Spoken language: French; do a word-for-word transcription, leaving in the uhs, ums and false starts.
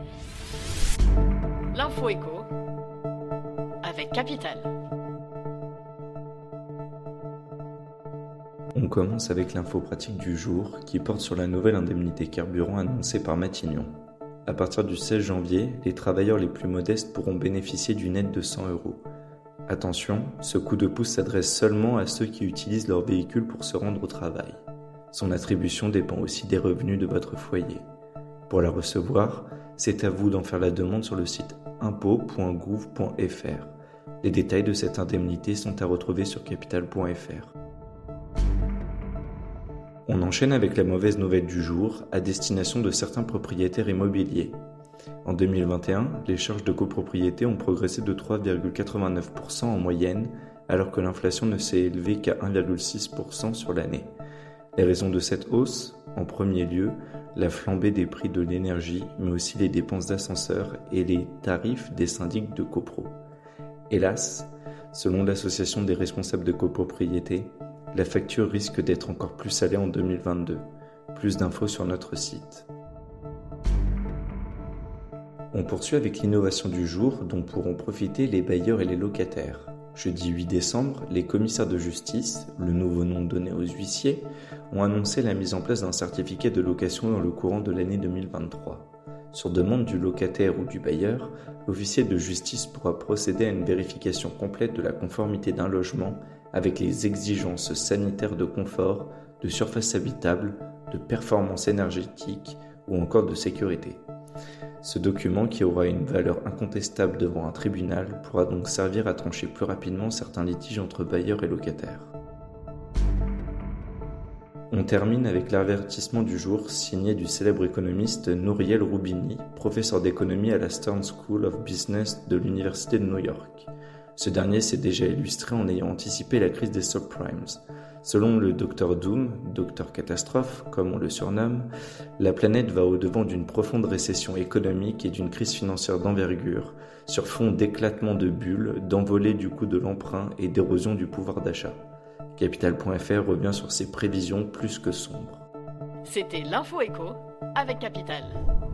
L'info éco avec Capital. On commence avec l'info pratique du jour qui porte sur la nouvelle indemnité carburant annoncée par Matignon. À partir du seize janvier, les travailleurs les plus modestes pourront bénéficier d'une aide de cent euros. Attention, ce coup de pouce s'adresse seulement à ceux qui utilisent leur véhicule pour se rendre au travail. Son attribution dépend aussi des revenus de votre foyer. Pour la recevoir, c'est à vous d'en faire la demande sur le site impôt point gouv point f r. Les détails de cette indemnité sont à retrouver sur capital point f r. On enchaîne avec la mauvaise nouvelle du jour à destination de certains propriétaires immobiliers. En deux mille vingt et un, les charges de copropriété ont progressé de trois virgule quatre-vingt-neuf pour cent en moyenne, alors que l'inflation ne s'est élevée qu'à un virgule six pour cent sur l'année. Les raisons de cette hausse, en premier lieu, la flambée des prix de l'énergie, mais aussi les dépenses d'ascenseur et les tarifs des syndics de copro. Hélas, selon l'association des responsables de copropriété, la facture risque d'être encore plus salée en deux mille vingt-deux. Plus d'infos sur notre site. On poursuit avec l'innovation du jour dont pourront profiter les bailleurs et les locataires. Jeudi huit décembre, les commissaires de justice, le nouveau nom donné aux huissiers, ont annoncé la mise en place d'un certificat de location dans le courant de l'année deux mille vingt-trois. Sur demande du locataire ou du bailleur, l'officier de justice pourra procéder à une vérification complète de la conformité d'un logement avec les exigences sanitaires de confort, de surface habitable, de performance énergétique ou encore de sécurité. Ce document, qui aura une valeur incontestable devant un tribunal, pourra donc servir à trancher plus rapidement certains litiges entre bailleurs et locataires. On termine avec l'avertissement du jour signé du célèbre économiste Nouriel Roubini, professeur d'économie à la Stern School of Business de l'Université de New York. Ce dernier s'est déjà illustré en ayant anticipé la crise des subprimes. Selon le docteur Doom, docteur Catastrophe, comme on le surnomme, la planète va au-devant d'une profonde récession économique et d'une crise financière d'envergure, sur fond d'éclatement de bulles, d'envolée du coût de l'emprunt et d'érosion du pouvoir d'achat. Capital point f r revient sur ces prévisions plus que sombres. C'était l'info éco avec Capital.